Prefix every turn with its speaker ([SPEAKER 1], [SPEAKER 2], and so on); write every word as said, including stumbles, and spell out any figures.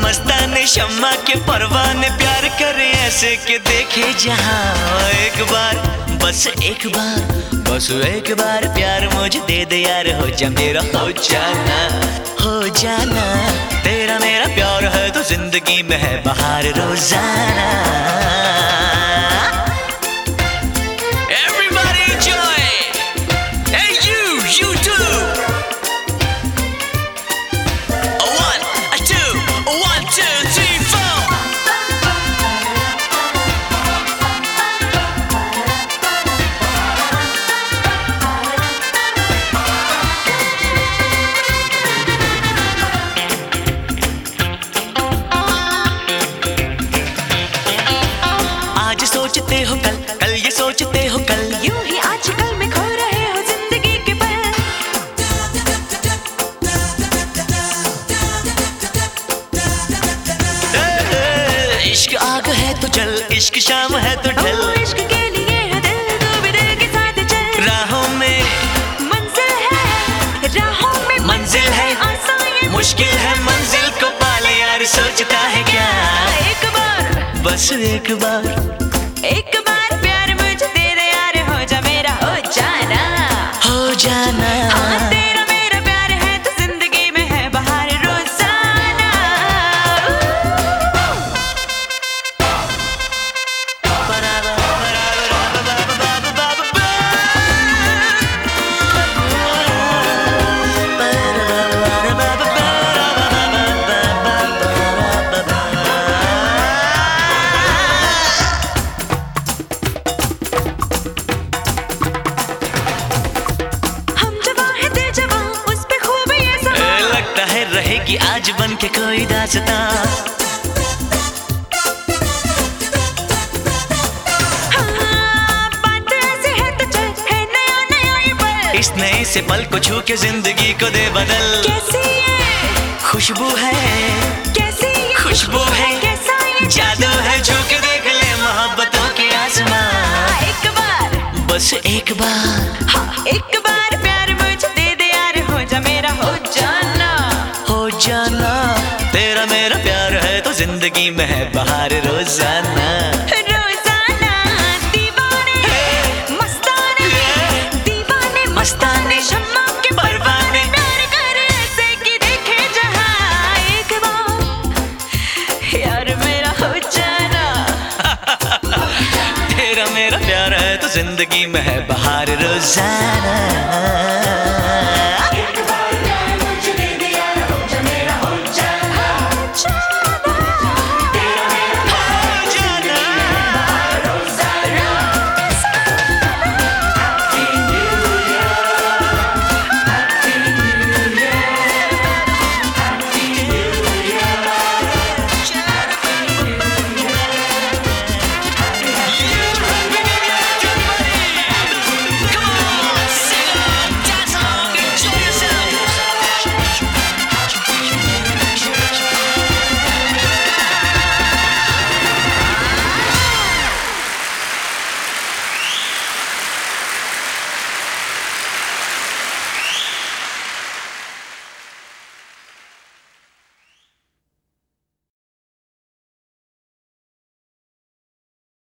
[SPEAKER 1] मस्ताने शम्मा के परवाने प्यार करे ऐसे के देखे जहां। एक बार बस एक बार बस एक बार प्यार मुझे दे दे यार, हो जा मेरा हो जाना हो जाना। तेरा मेरा प्यार है तो जिंदगी में है बहार रोजाना। सोचते हो कल कल ये सोचते हो कल,
[SPEAKER 2] यूं ही आजकल में खो रहे हो जिंदगी के पल।
[SPEAKER 1] इश्क आग है तो चल, इश्क शाम है तो ढल।
[SPEAKER 2] ओ इश्क के लिए है दिल, तू भी दिल के साथ चल।
[SPEAKER 1] राहों में
[SPEAKER 2] मंजिल है, राहों में
[SPEAKER 1] मंजिल है,
[SPEAKER 2] आसान
[SPEAKER 1] मुश्किल है मंजिल को पाले यार, सोचता है क्या।
[SPEAKER 2] एक बार
[SPEAKER 1] बस एक बार
[SPEAKER 2] एक बार प्यार मुझे दे दे यार, हो जा मेरा हो जाना
[SPEAKER 1] हो जाना।
[SPEAKER 2] हाँ तेरा मेरा प्यार है तो जिंदगी में है बहार रोजाना।
[SPEAKER 1] रहेगी आज बन के कोई दास्तां।
[SPEAKER 2] हाँ, बात ऐसी है तो चल, है नया नया ये पल।
[SPEAKER 1] इस नए से पल को छू के जिंदगी को दे बदल।
[SPEAKER 2] कैसी ये
[SPEAKER 1] खुशबू है,
[SPEAKER 2] कैसी ये
[SPEAKER 1] खुशबू है,
[SPEAKER 2] कैसा ये
[SPEAKER 1] जादू है, छू के देख ले मोहब्बतों के आसमां।
[SPEAKER 2] एक बार
[SPEAKER 1] बस एक बार
[SPEAKER 2] हाँ एक बार प्यार मुझे दे दे यार, हो जा मेरा हो जाना
[SPEAKER 1] हो जाना। तेरा मेरा प्यार है तो जिंदगी में है बहार रोजाना
[SPEAKER 2] रोजाना। दीवाने मस्ताने दीवाने मस्ताने शम्मा के परवाने प्यार कर ऐसे कि देखे जहां। एक बार यार मेरा हो जाना
[SPEAKER 1] तेरा मेरा प्यार है तो जिंदगी में है बहार रोजाना।